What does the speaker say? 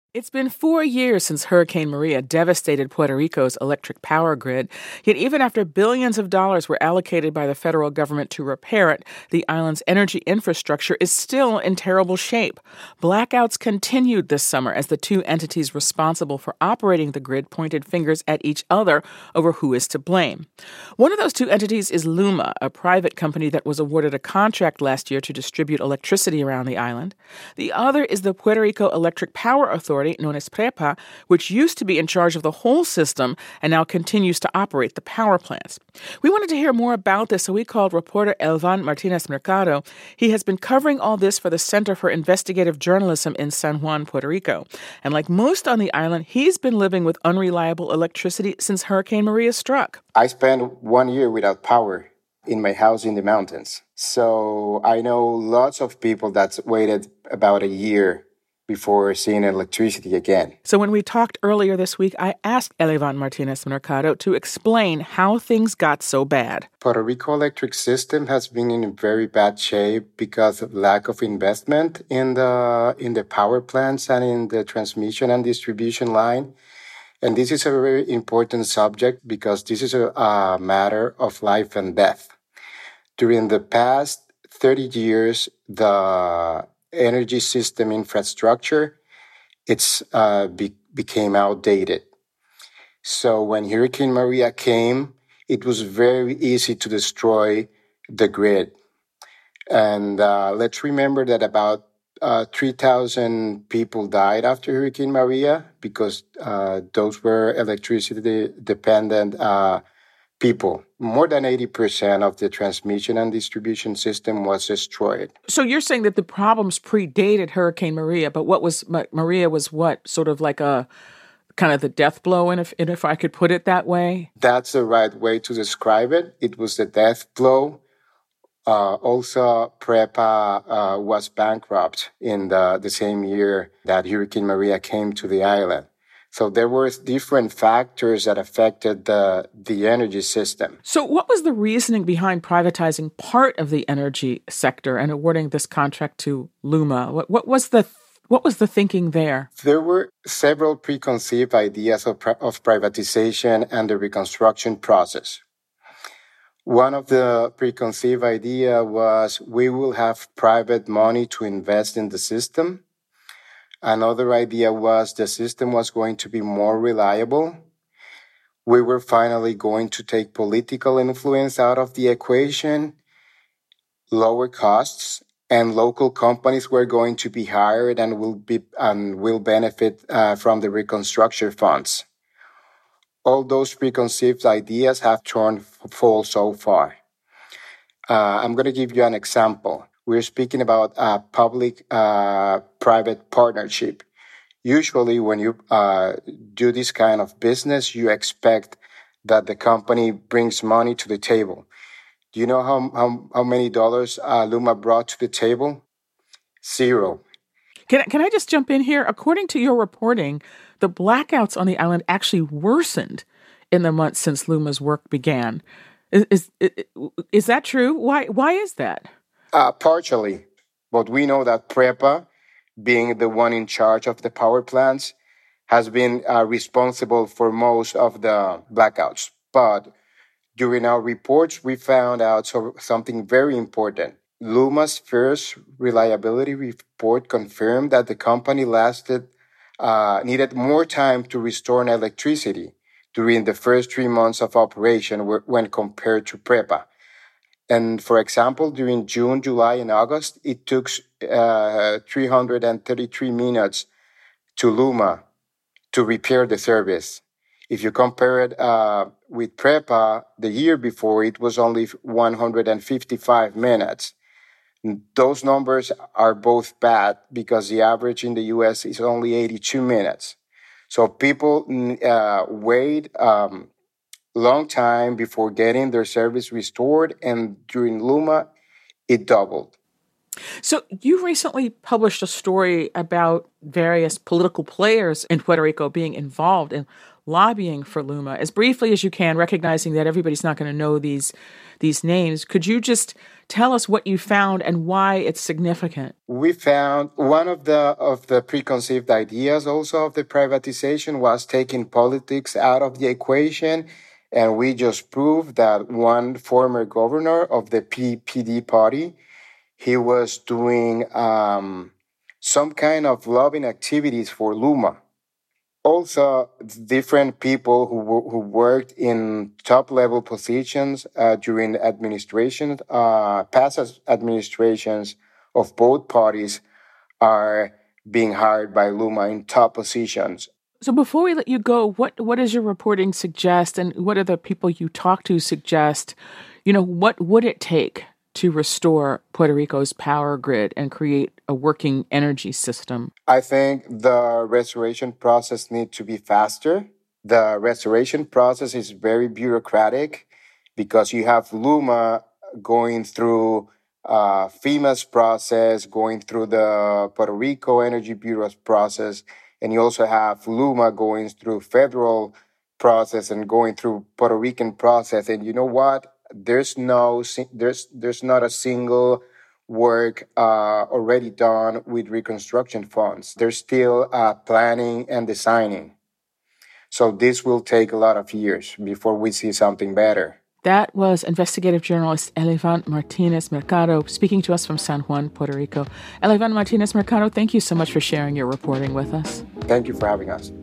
It's been 4 years since Hurricane Maria devastated Puerto Rico's electric power grid. Yet even after billions of dollars were allocated by the federal government to repair it, the island's energy infrastructure is still in terrible shape. Blackouts continued this summer as the two entities responsible for operating the grid pointed fingers at each other over who is to blame. One of those two entities is LUMA, a private company that was awarded a contract last year to distribute electricity around the island. The other is the Puerto Rico Electric Power Authority, known as PREPA, which used to be in charge of the whole system and now continues to operate the power plants. We wanted to hear more about this, so we called reporter Elvan Martinez Mercado. He has been covering all this for the Center for Investigative Journalism in San Juan, Puerto Rico. And like most on the island, he's been living with unreliable electricity since Hurricane Maria struck. I spent 1 year without power in my house in the mountains. So I know lots of people that's waited about a year before seeing electricity again. So when we talked earlier this week, I asked Elevan Martinez Mercado to explain how things got so bad. Puerto Rico electric system has been in very bad shape because of lack of investment in the power plants and in the transmission and distribution line. And this is a very important subject because this is a matter of life and death. During the past 30 years, the energy system infrastructure, became outdated. So when Hurricane Maria came, it was very easy to destroy the grid. And let's remember that about 3,000 people died after Hurricane Maria because those were electricity-dependent people. More than 80% of the transmission and distribution system was destroyed. So you're saying that the problems predated Hurricane Maria, but Maria was what? Sort of like a kind of the death blow, and if I could put it that way? That's the right way to describe it. It was the death blow. Also, PREPA was bankrupt in the same year that Hurricane Maria came to the island. So there were different factors that affected the energy system. So what was the reasoning behind privatizing part of the energy sector and awarding this contract to LUMA? What was the thinking there? There were several preconceived ideas of privatization and the reconstruction process. One of the preconceived idea was we will have private money to invest in the system. Another idea was the system was going to be more reliable. We were finally going to take political influence out of the equation, lower costs, and local companies were going to be hired and will benefit from the reconstruction funds. All those preconceived ideas have turned false so far. I'm going to give you an example. We're speaking about a public-private partnership. Usually when you do this kind of business, you expect that the company brings money to the table. Do you know how many dollars LUMA brought to the table? Zero. Can I just jump in here? According to your reporting, the blackouts on the island actually worsened in the months since LUMA's work began. Is that true? Why is that? Partially, but we know that PREPA, being the one in charge of the power plants, has been responsible for most of the blackouts. But during our reports, we found out something very important. LUMA's first reliability report confirmed that the company needed more time to restore electricity during the first 3 months of operation when compared to PREPA. And for example, during June, July, and August, it took 333 minutes to LUMA to repair the service. If you compare it with PREPA, the year before, it was only 155 minutes. Those numbers are both bad because the average in the U.S. is only 82 minutes. So people wait long time before getting their service restored, and during LUMA, it doubled. So you recently published a story about various political players in Puerto Rico being involved in lobbying for LUMA. As briefly as you can, recognizing that everybody's not going to know these names, could you just tell us what you found and why it's significant? We found one of the preconceived ideas also of the privatization was taking politics out of the equation. And we just proved that one former governor of the PPD party, he was doing some kind of lobbying activities for LUMA. Also, different people who worked in top level positions during administrations, past administrations of both parties are being hired by LUMA in top positions. So before we let you go, what does your reporting suggest, and what do the people you talk to suggest? What would it take to restore Puerto Rico's power grid and create a working energy system? I think the restoration process needs to be faster. The restoration process is very bureaucratic because you have LUMA going through FEMA's process, going through the Puerto Rico Energy Bureau's process, and you also have LUMA going through federal process and going through Puerto Rican process. And you know what? There's not a single work already done with reconstruction funds. There's still planning and designing. So this will take a lot of years before we see something better. That was investigative journalist Elivan Martinez Mercado speaking to us from San Juan, Puerto Rico. Elivan Martinez Mercado, thank you so much for sharing your reporting with us. Thank you for having us.